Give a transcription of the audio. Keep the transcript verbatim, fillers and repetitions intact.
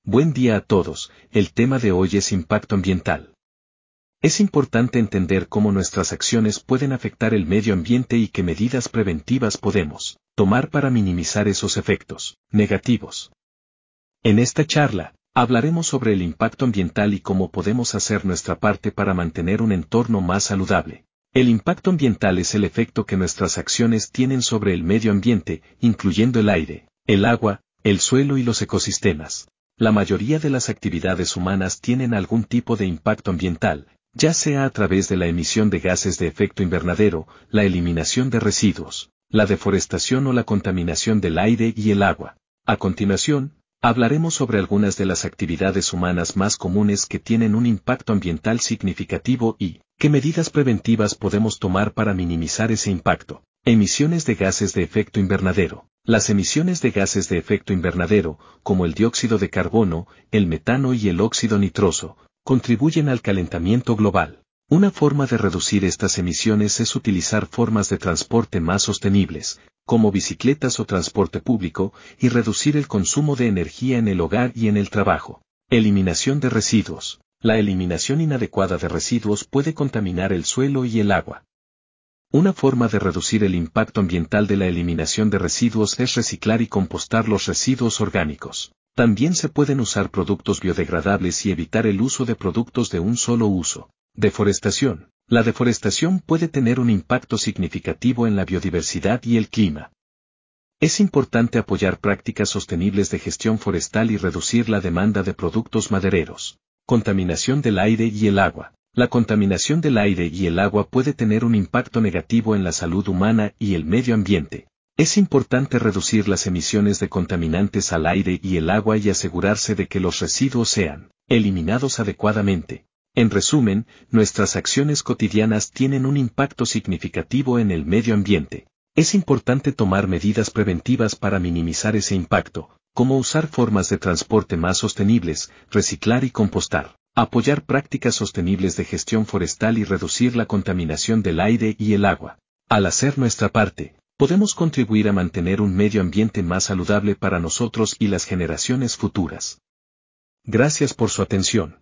Buen día a todos, el tema de hoy es impacto ambiental. Es importante entender cómo nuestras acciones pueden afectar el medio ambiente y qué medidas preventivas podemos tomar para minimizar esos efectos negativos. En esta charla, hablaremos sobre el impacto ambiental y cómo podemos hacer nuestra parte para mantener un entorno más saludable. El impacto ambiental es el efecto que nuestras acciones tienen sobre el medio ambiente, incluyendo el aire, el agua, el suelo y los ecosistemas. La mayoría de las actividades humanas tienen algún tipo de impacto ambiental, ya sea a través de la emisión de gases de efecto invernadero, la eliminación de residuos, la deforestación o la contaminación del aire y el agua. A continuación, hablaremos sobre algunas de las actividades humanas más comunes que tienen un impacto ambiental significativo y qué medidas preventivas podemos tomar para minimizar ese impacto. Emisiones de gases de efecto invernadero. Las emisiones de gases de efecto invernadero, como el dióxido de carbono, el metano y el óxido nitroso, contribuyen al calentamiento global. Una forma de reducir estas emisiones es utilizar formas de transporte más sostenibles, como bicicletas o transporte público, y reducir el consumo de energía en el hogar y en el trabajo. Eliminación de residuos. La eliminación inadecuada de residuos puede contaminar el suelo y el agua. Una forma de reducir el impacto ambiental de la eliminación de residuos es reciclar y compostar los residuos orgánicos. También se pueden usar productos biodegradables y evitar el uso de productos de un solo uso. Deforestación. La deforestación puede tener un impacto significativo en la biodiversidad y el clima. Es importante apoyar prácticas sostenibles de gestión forestal y reducir la demanda de productos madereros. Contaminación del aire y el agua. La contaminación del aire y el agua puede tener un impacto negativo en la salud humana y el medio ambiente. Es importante reducir las emisiones de contaminantes al aire y el agua y asegurarse de que los residuos sean eliminados adecuadamente. En resumen, nuestras acciones cotidianas tienen un impacto significativo en el medio ambiente. Es importante tomar medidas preventivas para minimizar ese impacto, como usar formas de transporte más sostenibles, reciclar y compostar. Apoyar prácticas sostenibles de gestión forestal y reducir la contaminación del aire y el agua. Al hacer nuestra parte, podemos contribuir a mantener un medio ambiente más saludable para nosotros y las generaciones futuras. Gracias por su atención.